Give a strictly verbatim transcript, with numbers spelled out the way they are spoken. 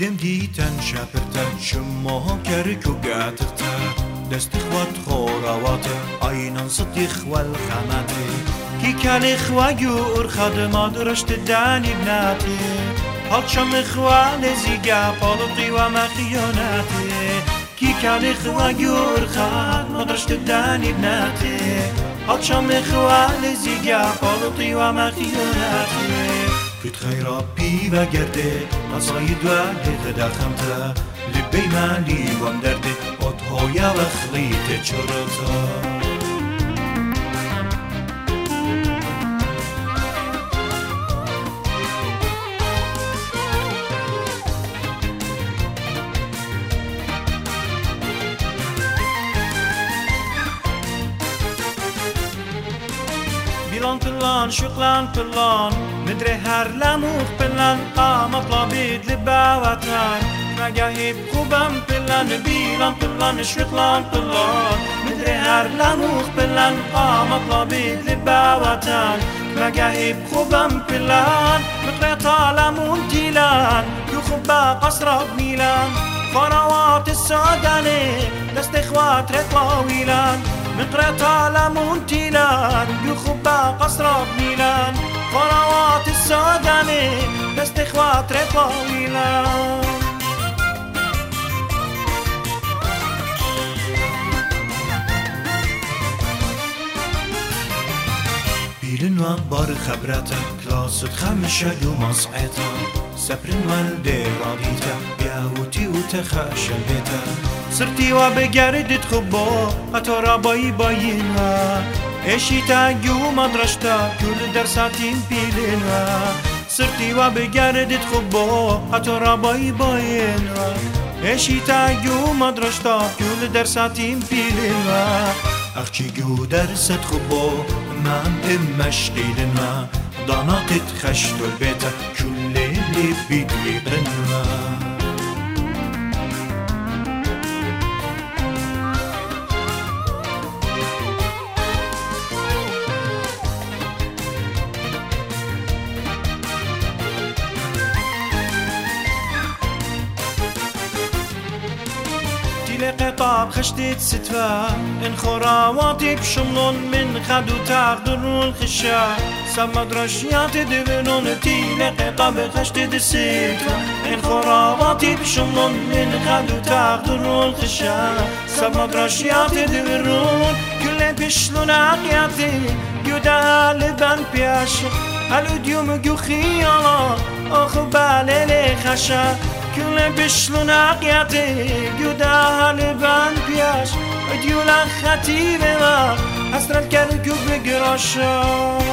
یم دیتن شپرتن شما کرکو گاترتا دست خوات خوراواتا آینان صدیخ والخماتی کی کل خواجور خدمات رشت دانی بناتی حال شم خوال زیگا پالوقی و مخیاناتی کی کل خواجور خدمات رشت دانی بناتی حال شم خوال زیگا پالوقی و مخیاناتی فيت خيرا بي وگرده نصاي دوالي غدا خمتا لبي مالي ومدرده أطهويا وخليت چرتا بلان بلان شقلان بلان مدري هر لموخ بلان قام طلبيد لباوتان مجاهب خوبم بلان بلان بلان شقلان بلان مدري هر لموخ بلان قام طلبيد لباوتان مجاهب خوبم بلان مدري طالمون تيلان يخبا قصر بميلان خروات السوداني دست اخوات رطاويلان مقرأ طالمون تيلان يخبا قصر بميلان خروات السوداني دست اخوات رطاويلان بيلن وانبار خبرتا كلاسة خمشة يوم صعيتا سبرن والدي راديتا بيهوتي وتخاشى البيتا سرتي وبجردت خبا هتارا باي باينها اشيتا يوم مدرشتا كل درساتين بيلنها سرتي وبجردت خبا هتارا باي باينها اشيتا يوم مدرشتا كل درساتين بيلنها اخشي جو درست خبا من امش قيلنها ضناطت خشت البيتا كل اللي بيدلي برنها قطاب خشتت ستفا ان خراواتي بشملون من خدو تاخدرون الخشا سمدرشيات دبنون تيل قطاب خشتت ستفا ان خراواتي بشملون من خدو تاخدرون الخشا سمدرشيات دبنون كل بشلون عقياتي يودا لبن بياش هالوديوم جو خيالا اخو بالي خشا كل بشلون عقياتي يودا لبن بياش اديولا خطيبه ما حسرت كركو بقراشا